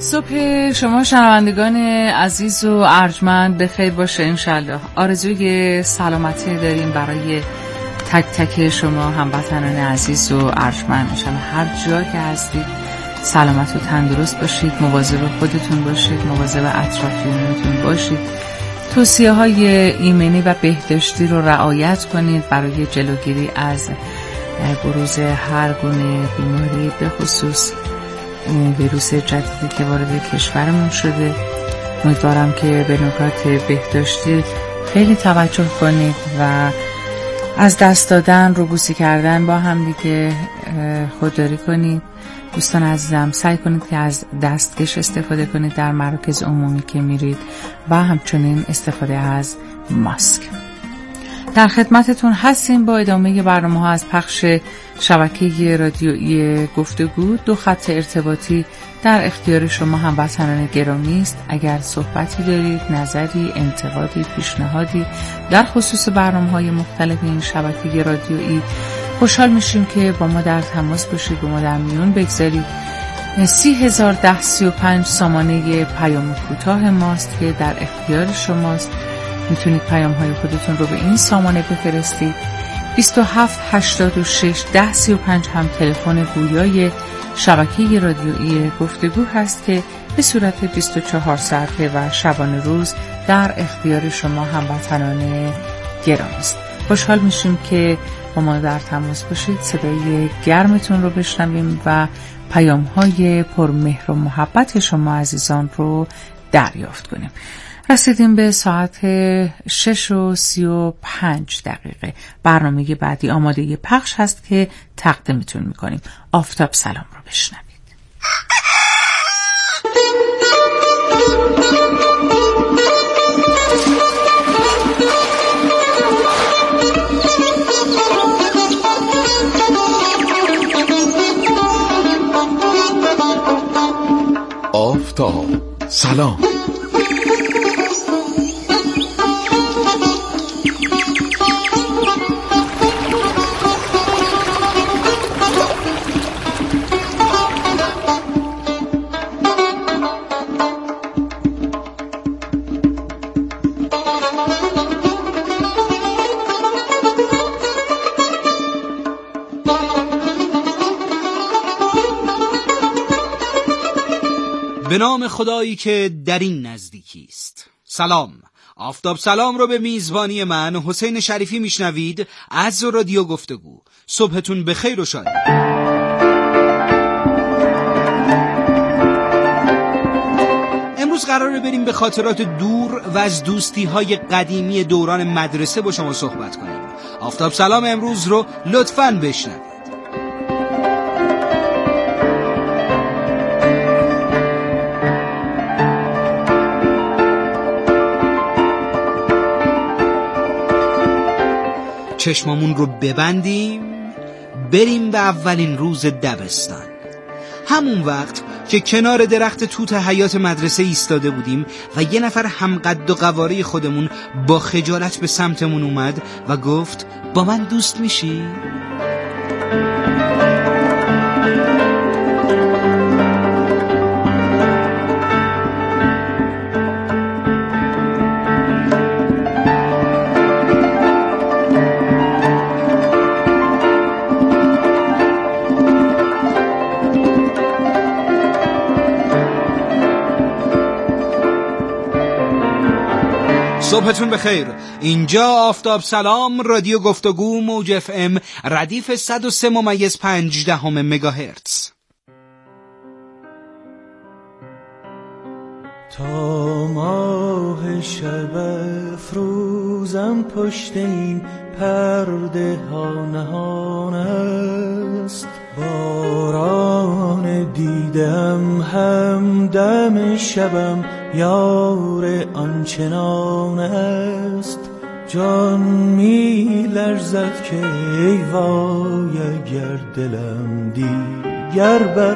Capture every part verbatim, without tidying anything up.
صبح شما شنوندگان عزیز و ارجمند بخیر باشه انشالله. آرزوی سلامتی داریم برای تک تک شما هموطنان عزیز و ارجمند. انشالله هر جا که هستید سلامت و تندرست باشید، مواظب خودتون باشید، مواظب اطرافیانتون باشید، توصیه های ایمنی و بهداشتی رو رعایت کنید برای جلوگیری از بروز هر گونه بیماری، به خصوص ویروس جدیدی که وارد کشورمون شده. امیدوارم که به نکات بهداشتی خیلی توجه کنید و از دست دادن، روبوسی کردن با هم دیگه خودداری کنید. دوستان عزیزم سعی کنید که از دستکش استفاده کنید در مراکز عمومی که میرید و همچنین استفاده از ماسک. در خدمتتون هستیم با ادامه برنامه ها از پخش شبکه رادیویی گفتگو. دو خط ارتباطی در اختیار شما هموطنان گرامی است. اگر صحبتی دارید، نظری، انتقادی، پیشنهادی در خصوص برنامه های مختلف این شبکه رادیویی، خوشحال میشیم که با ما در تماس باشید، با ما در میون بگذارید. سی هزار ده سی و پنج سامانه پیام کوتاه ماست که در اختیار شماست. میتونید پیام های خودتون رو به این سامانه بفرستید. بیست و هفت هشتاد و شش ده سی و پنج هم تلفن گویای شبکه رادیویی گفتگو هست که به صورت بیست و چهار ساعته و شبانه روز در اختیار شما هموطنان گرامی است. خوشحال میشیم که با ما در تماس باشید، صدای گرمتون رو بشنویم و پیام های پرمهر و محبت شما عزیزان رو دریافت کنیم. رسیدیم به ساعت شش و سی و پنج دقیقه. برنامه بعدی آماده پخش هست که تقدیمتون میکنیم. آفتاب سلام رو بشنوید. آفتاب سلام. به نام خدایی که در این نزدیکی است. سلام. آفتاب سلام رو به میزبانی من حسین شریفی میشنوید از رادیو گفتگو. صبحتون بخیر و شادی. امروز قراره بریم به خاطرات دور و از دوستی های قدیمی دوران مدرسه با شما صحبت کنیم. آفتاب سلام امروز رو لطفاً بشنوید. چشمامون رو ببندیم، بریم به اولین روز دبستان. همون وقت که کنار درخت توت حیات مدرسه ایستاده بودیم و یه نفر همقد و قواره خودمون با خجالت به سمتمون اومد و گفت با من دوست میشی؟ صبحتون بخیر. اینجا آفتاب سلام، رادیو گفتگو، موج اف ام، ردیف صد و سه ممیز پنج دهم مگاهرتز. تا ماه شب افروزم پشت این پرده ها نهان است، باران دیدم همدم شبم یار آنچنان است. جان می لرزد که ای وای اگر دلم دیگر بر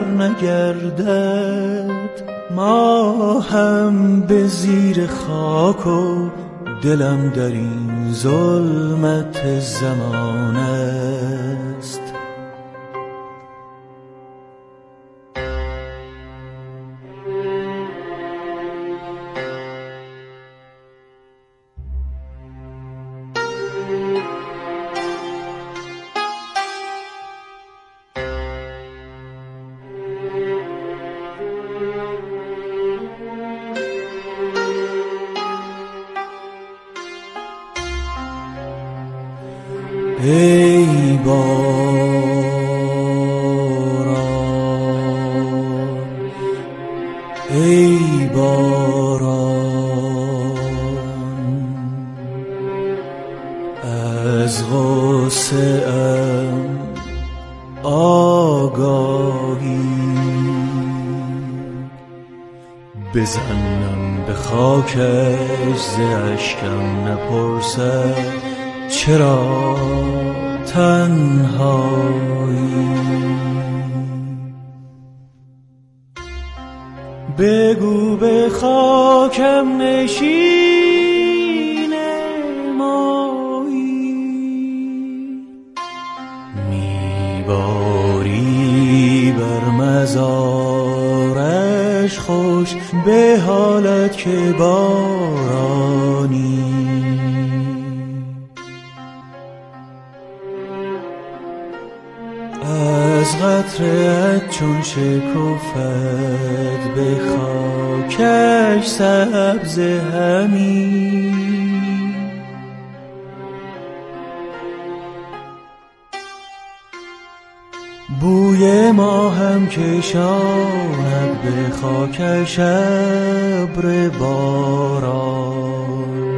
نگردد، ما هم به زیر خاک و دلم در این ظلمت زمان است. ای باران ای باران از غصه ام آگاهی بزنم به خاکش ز اشکم نپرسد چرا تنهایی بگو به خاکم نشین مایی میباری بر مزارش خوش به حالت که بارانی از قطره‌ات چون شکفت به خاکش سبز همی بوی ما هم کشاند به خاکش ابر باران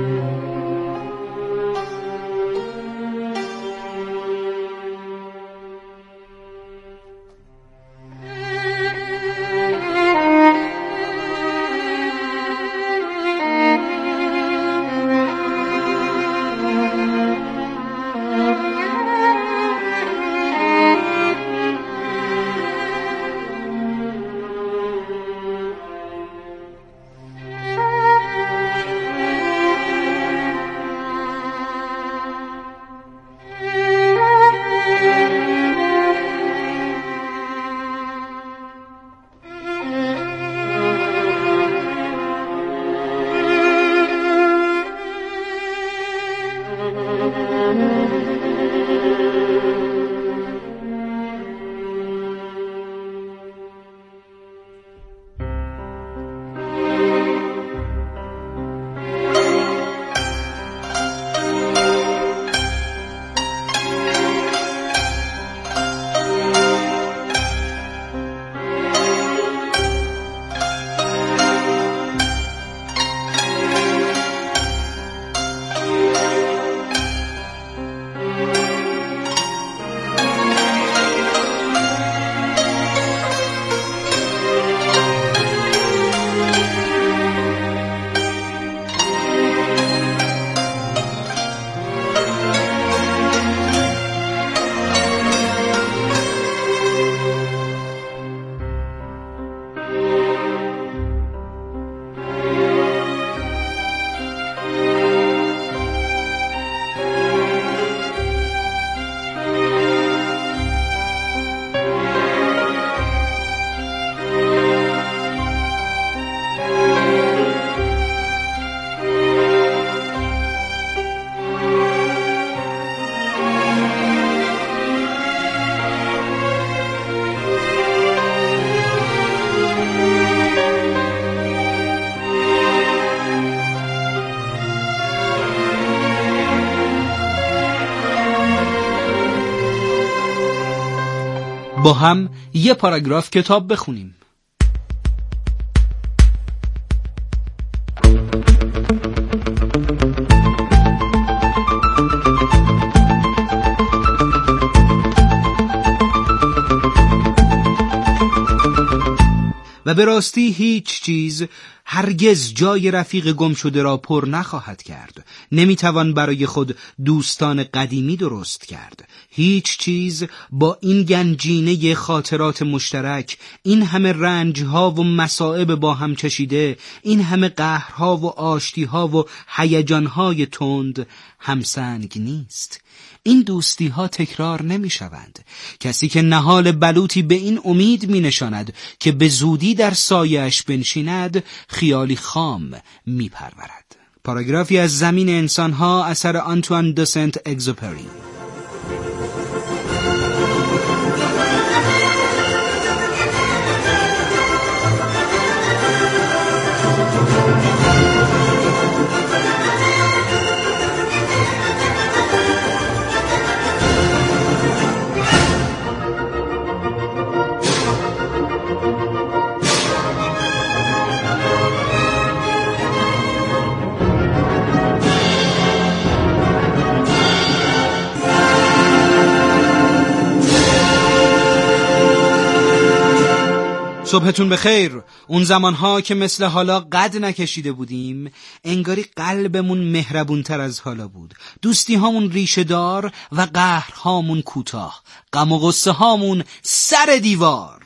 با هم یه پاراگراف کتاب بخونیم. و به راستی هیچ چیز هرگز جای رفیق گم شده را پر نخواهد کرد. نمیتوان برای خود دوستان قدیمی درست کرد. هیچ چیز با این گنجینه خاطرات مشترک، این همه رنجها و مصائب با هم چشیده، این همه قهرها و آشتیها و هیجانهای تند همسنگ نیست. این دوستی ها تکرار نمی شوند. کسی که نهال بلوطی به این امید می نشاند که به زودی در سایه‌اش بنشیند، خیالی خام می پرورد. پاراگرافی از زمین انسان ها اثر آنتوان دو سنت اگزوپری. صبحتون بخیر. اون زمانها که مثل حالا قد نکشیده بودیم انگاری قلبمون مهربون تر از حالا بود، دوستی هامون ریشه دار و قهر هامون کوتاه، غم و غصه هامون سر دیوار.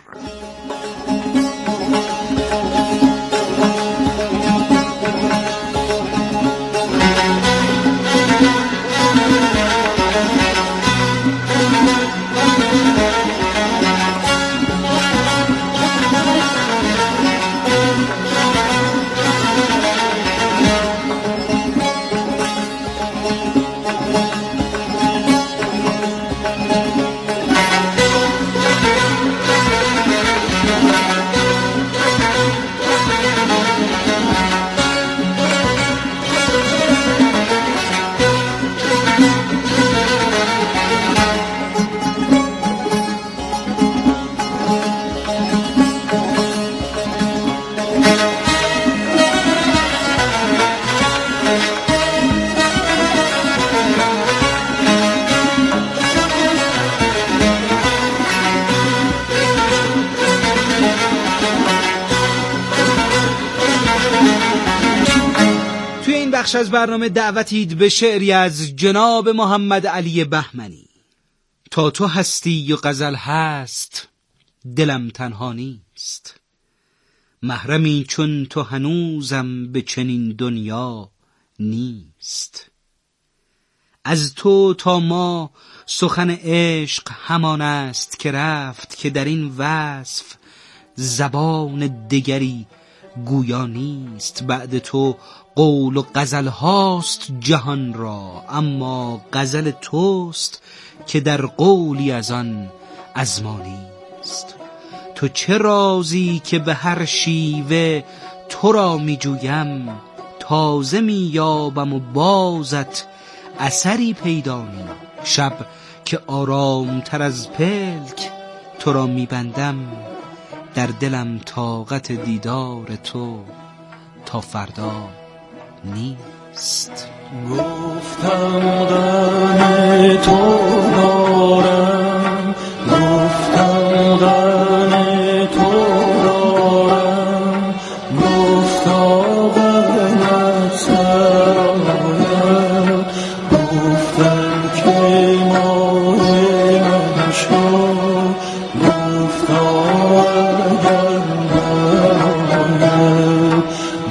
بخش از برنامه دعوتید به شعری از جناب محمد علی بهمنی. تا تو هستی و غزل هست دلم تنها نیست، محرمی چون تو هنوزم به چنین دنیا نیست. از تو تا ما سخن عشق همان است که رفت، که در این وصف زبان دگری گویا نیست. بعد تو قول و غزل هاست جهان را، اما غزل توست که در قولی از آن از ما نیست. تو چه رازی که به هر شیوه تو را می جویم، تازه می یابم و بازت اثری پیدا نی. شب که آرام تر از پلک تو را می بندم، در دلم طاقت دیدار تو تا فردا نیست. گفتم غم تو دارم، گفتم غم تو دارم، گفتا غمت سرایم، گفتم که ماه من شو، گفتا اگر نایم،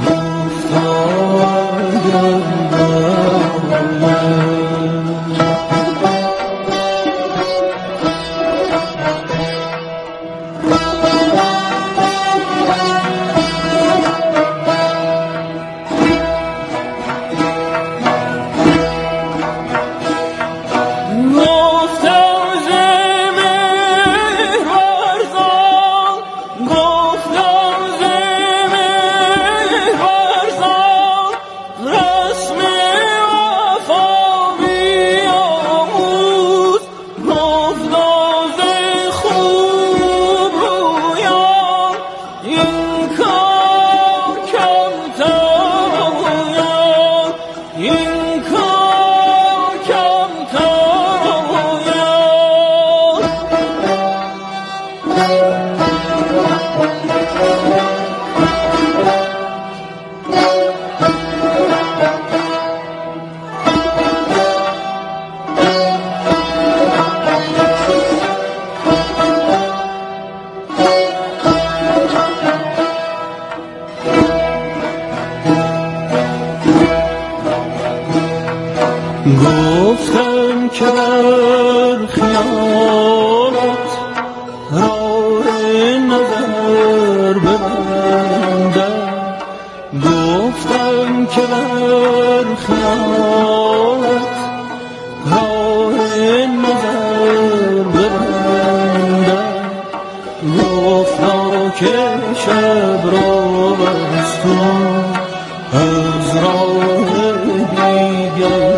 گفتم که بر خیالت راه نظر ببندم، گفتم که بر خیالت راه نظر ببندم، گفتا که شب را بستم از راه دیگر،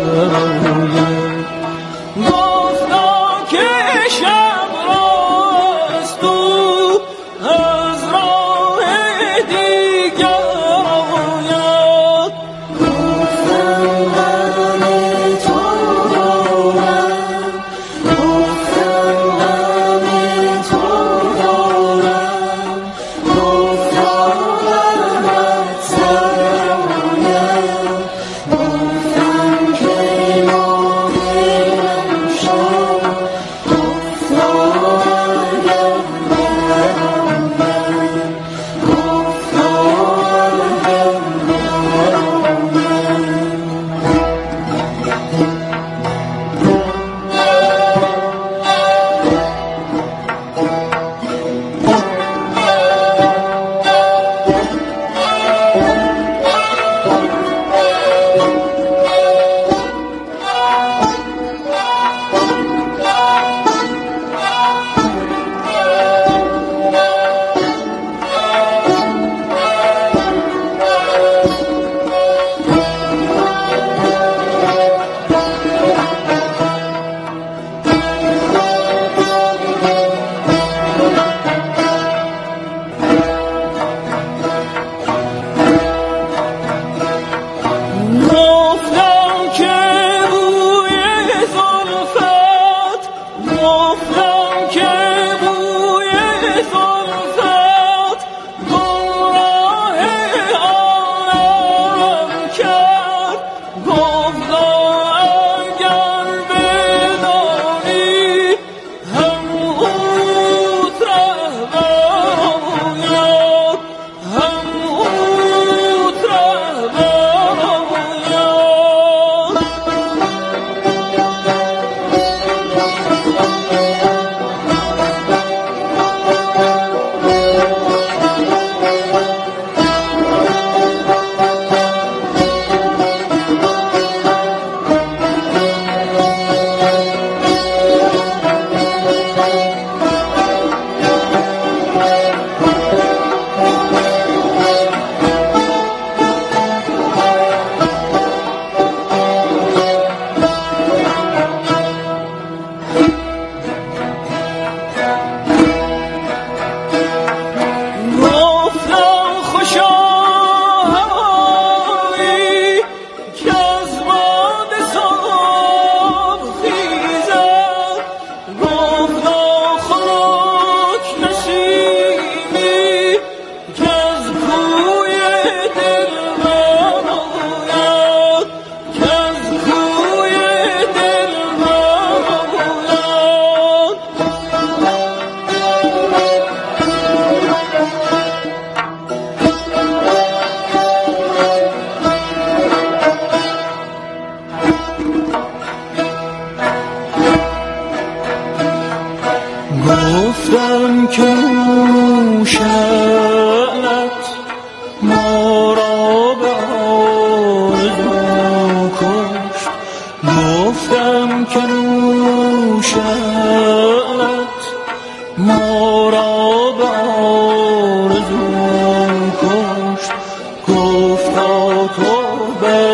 گفتا که شب راست تو از راه دیگر آید، گفتم غم تو دارم، گفتم غم تو دارم،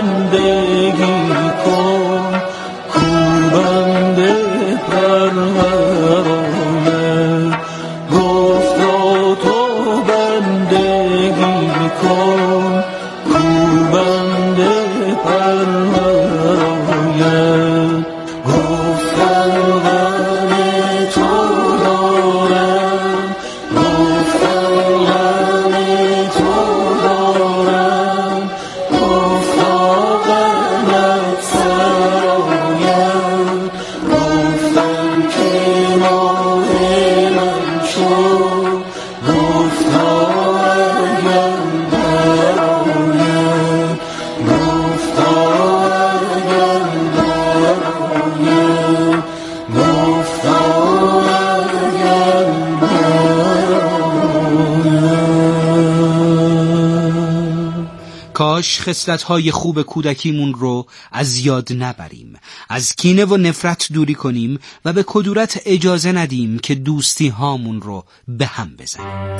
بندگی کن کو بنده پرورانه گفتا تو بندگی کن کو بنده پرورانه گفتم غم تو دارم گفتم غم تو دارم گفتا غمت سرایم گفتم کنار من شو گفتا اگم برایم گفتا اگم برایم گفتا اگم برایم. کاش خصلت‌های خوب کودکیمون رو از یاد نبریم، از کینه و نفرت دوری کنیم و به کدورت اجازه ندیم که دوستی هامون رو به هم بزنیم.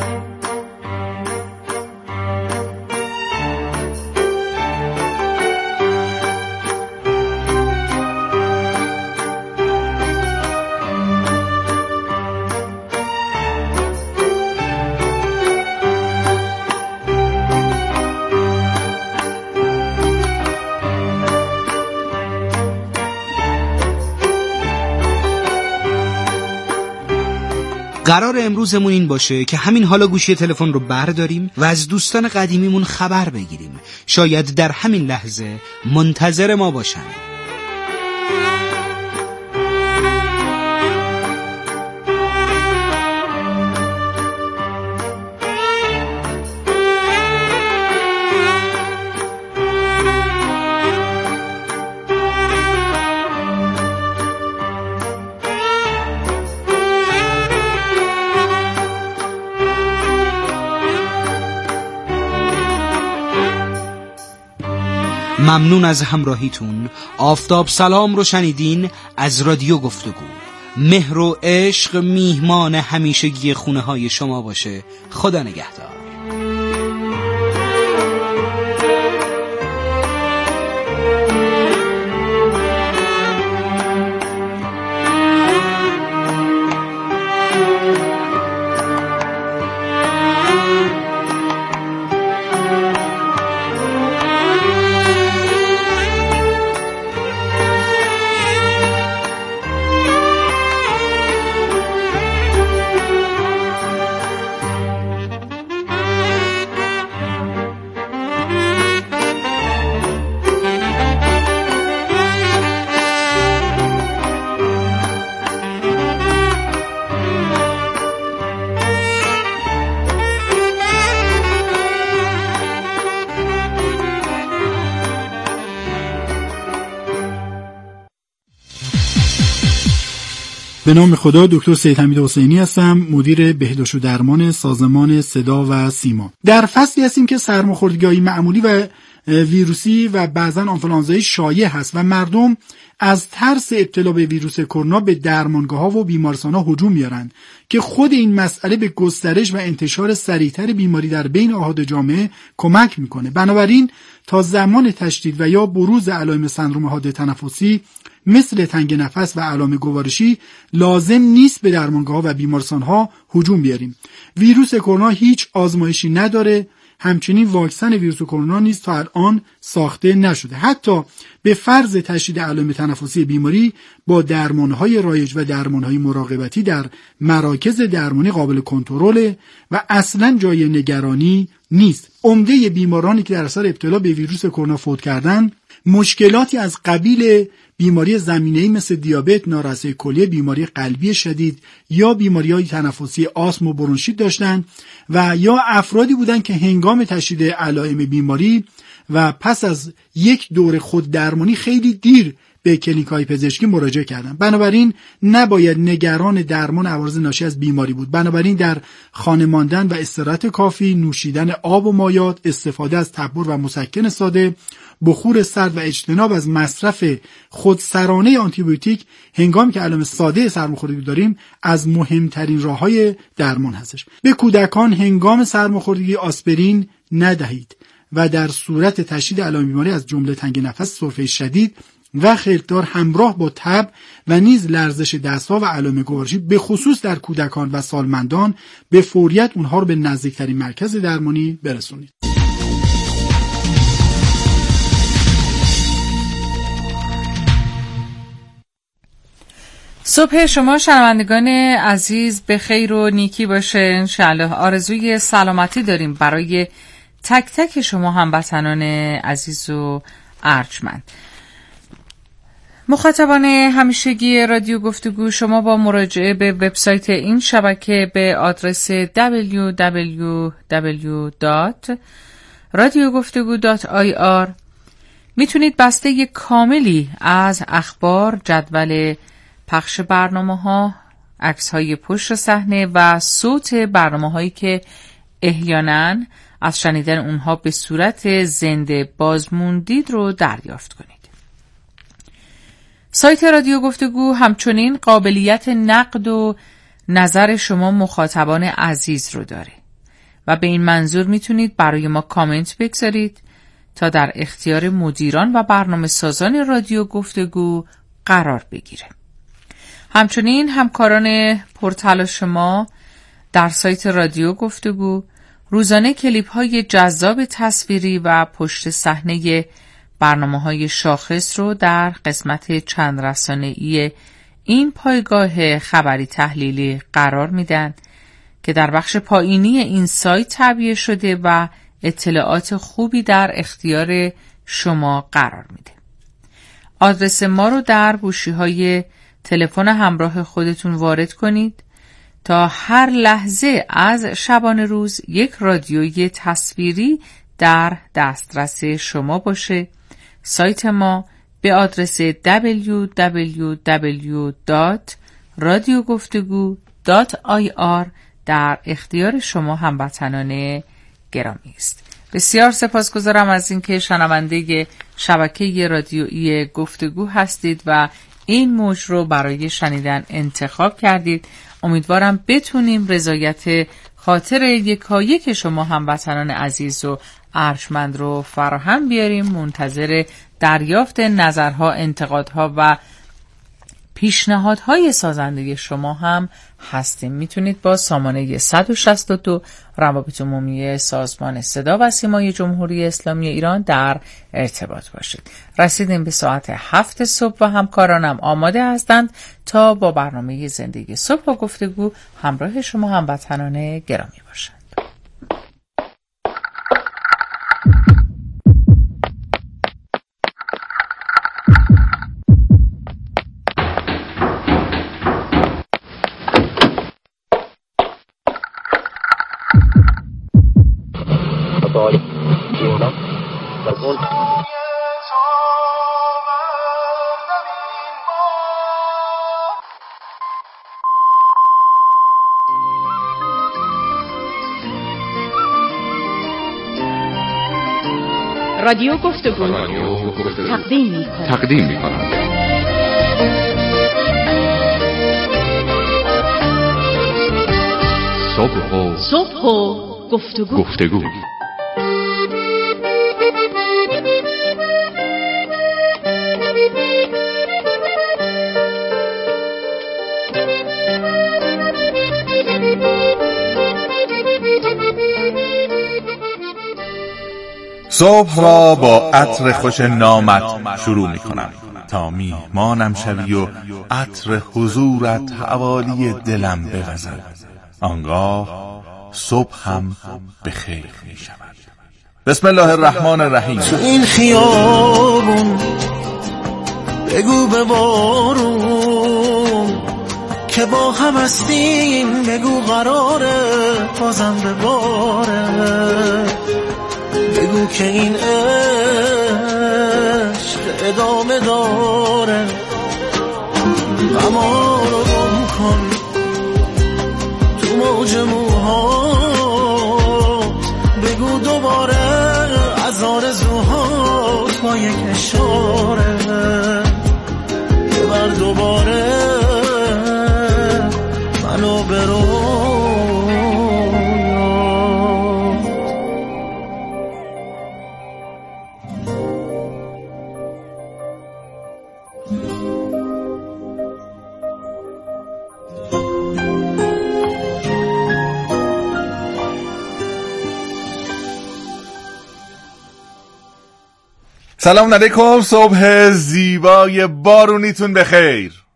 قرار امروزمون این باشه که همین حالا گوشی تلفن رو برداریم و از دوستان قدیمیمون خبر بگیریم. شاید در همین لحظه منتظر ما باشن. ممنون از همراهیتون. آفتاب سلام رو شنیدین از رادیو گفتگو. مهر و عشق میهمان همیشگی خونه های شما باشه. خدا نگهدار. به نام خدا. دکتر سید حمید حسینی هستم، مدیر بهداشت و درمان سازمان صدا و سیما. در فصلی هستیم که سرماخوردگی‌های معمولی و ویروسی و بعضا آنفولانزای شایع هست و مردم از ترس ابتلا به ویروس کرونا به درمانگاه‌ها و بیمارستان‌ها هجوم میارن که خود این مسئله به گسترش و انتشار سریعتر بیماری در بین احاد جامعه کمک میکنه. بنابراین تا زمان تشدید و یا بروز علائم سندرم حاد تنفسی مثل تنگ نفس و علائم گوارشی لازم نیست به درمانگاه‌ها و بیمارستان‌ها هجوم بیاریم. ویروس کرونا هیچ آزمایشی نداره، همچنین واکسن ویروس کرونا نیز تا الان ساخته نشده. حتی به فرض تشدید علائم تنفسی بیماری با درمان‌های رایج و درمان‌های مراقبتی در مراکز درمانی قابل کنترل و اصلاً جای نگرانی نیست. عمده بیمارانی که در اثر ابتلا به ویروس کرونا فوت کردند مشکلاتی از قبیل بیماری زمینه‌ای مثل دیابت، نارسایی کلیه، بیماری قلبی شدید یا بیماری‌های تنفسی آسم و برونشیت داشتند و یا افرادی بودند که هنگام تشدید علائم بیماری و پس از یک دور خود درمانی خیلی دیر به کلینیک‌های پزشکی مراجعه کردند. بنابراین نباید نگران درمان عوارض ناشی از بیماری بود. بنابراین در خانه ماندن و استراحت کافی، نوشیدن آب و مایات، استفاده از تبر و مسکن ساده، بخور سرد و اجتناب از مصرف خودسرانه آنتیبیوتیک هنگامی که علائم ساده سرماخوردگی داریم از مهمترین راه‌های درمان هستش. به کودکان هنگام سرماخوردگی آسپرین ندهید و در صورت تشدید علائم بیماری از جمله تنگ نفس، سرفه شدید و خلطدار همراه با تب و نیز لرزش دست‌ها و علائم گوارشی به خصوص در کودکان و سالمندان به فوریت اونها رو به نزدیکترین مرکز درمانی برسونید. صبح شما شنوندگان عزیز به خیر و نیکی باشه انشالله. آرزوی سلامتی داریم برای تک تک شما هموطنان عزیز و ارجمند. مخاطبان همیشگی رادیو گفتگو، شما با مراجعه به وبسایت این شبکه به آدرس دبلیو دبلیو دبلیو دات رادیو گفتگو دات آی آر میتونید بسته کاملی از اخبار، جدول پخش برنامه‌ها، عکس‌های پشت صحنه و صوت برنامه‌هایی که احیانا از شنیدن اونها به صورت زنده بازموندید رو دریافت کنید. سایت رادیو گفتگو همچنین قابلیت نقد و نظر شما مخاطبان عزیز رو داره و به این منظور میتونید برای ما کامنت بگذارید تا در اختیار مدیران و برنامه سازان رادیو گفتگو قرار بگیره. همچنین همکاران پرتلاش ما در سایت رادیو گفتگو روزانه کلیپ های جذاب تصویری و پشت صحنه برنامه‌های شاخص رو در قسمت چند رسانه‌ای این پایگاه خبری تحلیلی قرار میدن که در بخش پایینی این سایت تعبیه شده و اطلاعات خوبی در اختیار شما قرار میده. آدرس ما رو در گوشی‌های تلفن همراه خودتون وارد کنید تا هر لحظه از شبانه روز یک رادیوی تصویری در دسترس شما باشه. سایت ما به آدرس دبلیو دبلیو دبلیو دات رادیو گفتگو دات آی آر در اختیار شما هموطنان گرامی است. بسیار سپاسگزارم از اینکه شنونده شبکه رادیویی گفتگو هستید و این موج رو برای شنیدن انتخاب کردید. امیدوارم بتونیم رضایت خاطر یکایک شما هموطنان عزیز و ارجمند رو فراهم بیاریم. منتظر دریافت نظرها، انتقادها و پیشنهادهای سازنده شما هم هستیم. میتونید با سامانه صد و شصت و دو روابط عمومی سازمان صدا و سیمای جمهوری اسلامی ایران در ارتباط باشید. رسیدیم به ساعت هفت صبح و همکارانم آماده هستند تا با برنامه زندگی صبح و گفتگو همراه شما هموطنان گرامی باشند. رادیو گفتگو تقدیم می کند. تقدیم می کند. صبح و صبح و گفتگو. گفتگو. صبح را با عطر خوش نامت شروع می کنم تا میهمانم شوی و عطر حضورت حوالی دلم بوزد. آنگاه صبح هم به خیر می شود. بسم الله الرحمن الرحیم. تو این خیابون بگو به بارون که با هم هستیم، بگو قراره بازم به باره، بگو که این عشق ادامه داره، غما رو گم کن تو موج موهات، بگو دوباره از آرزوهات با یک اشاره یه بر دوباره منو برو. سلام علیکم، صبح زیبای بارونیتون بخیر.